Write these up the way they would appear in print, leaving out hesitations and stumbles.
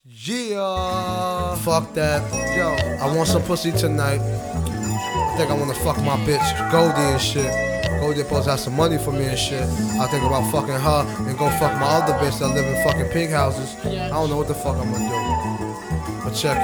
Yeah. Fuck that. Yo, I want some pussy tonight. I think I wanna fuck my bitch Goldie and shit. Goldie supposed to have some money for me and shit. I think about fucking her and go fuck my other bitch that live in fucking pig houses. I don't know what the fuck I'm gonna do. But check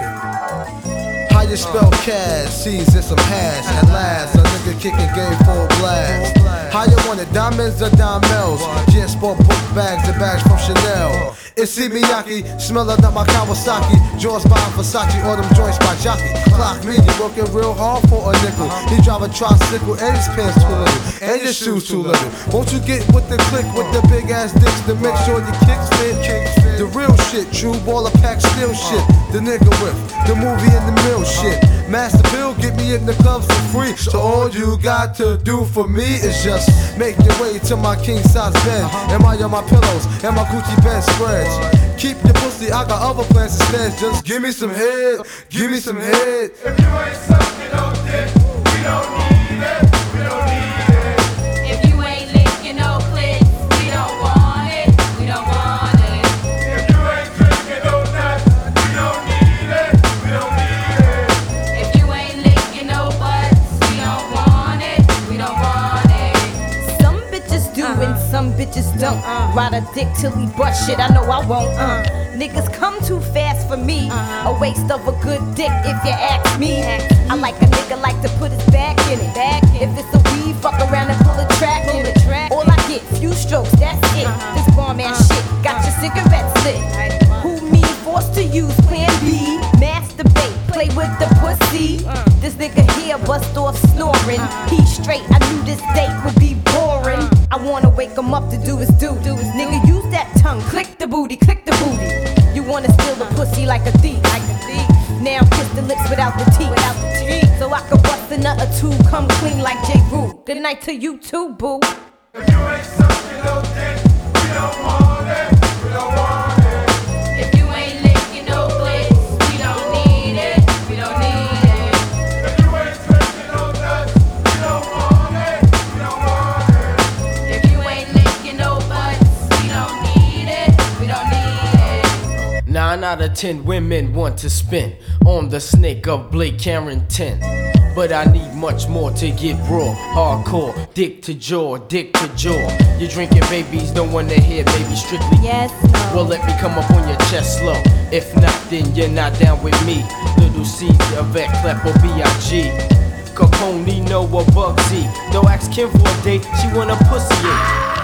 it. How you spell cash? C's and some hash. At last, a nigga kicking game full blast. How you want it? Diamonds or diamonds? Just bought book bags and bags from Chanel. It's Miyake, smelling up my Kawasaki. Jaws by Versace, or them joints by Jockey. Clock me, you working real hard for a nickel. He drive a tricycle and his pants too little, and your shoes too little. Won't you get with the click with the big ass dicks to make sure your kicks fit? The real shit, true baller pack still shit. The nigga with the movie in the mill shit. Master Bill, get me in the clubs for free. So all you got to do for me is just make your way to my king size bed. Am I on my pillows and my Gucci bed spreads? Keep your pussy, I got other plans instead. Just give me some head, give me some head. If you ain't sucking no dick, we don't need it, we don't need it. If you ain't licking no clit, we don't want it, we don't want it. If you ain't drinking no nuts, we don't need it, we don't need it. If you ain't licking no butts, we don't want it, we don't want it. Some bitches do and some bitches don't. Ride a dick till he bust shit, I know I won't. Niggas come too fast for me. A waste of a good dick if you ask me. I like a nigga like to put his back in it. If it's a weed, fuck around and pull a track in it. All I get, few strokes, that's it. This bomb ass shit, got your cigarettes lit. Who me forced to use plan B? Masturbate, play with the pussy. This nigga here bust off snoring. He straight, I knew this date would be boring. I wanna wake him up to do his due. Nigga, use that tongue, click the booty, click the booty. You wanna steal the pussy like a thief. Now kiss the lips without the teeth. So I can bust a nut or two, come clean like J. Rue. Good night to you too, boo. If you ain't sucking no dick, we don't want it, we don't want it. If you ain't licking no clit, we don't need it, we don't need it. If you ain't drinking no nuts, we don't want it, we don't want it. If you ain't licking no butts, we don't need it, we don't need it. 9 out of 10 women want to spin on the snake of Blake Carrington. But I need much more to get raw, hardcore, dick to jaw, dick to jaw. You're drinking babies, don't wanna hear baby strictly. Yes, Well, let me come up on your chest slow. If not, then you're not down with me. Little Caesar, Avec, Clepo, B.I.G. Capone, Nino, or Bugsy. Don't ask Kim for a date, she want a pussy.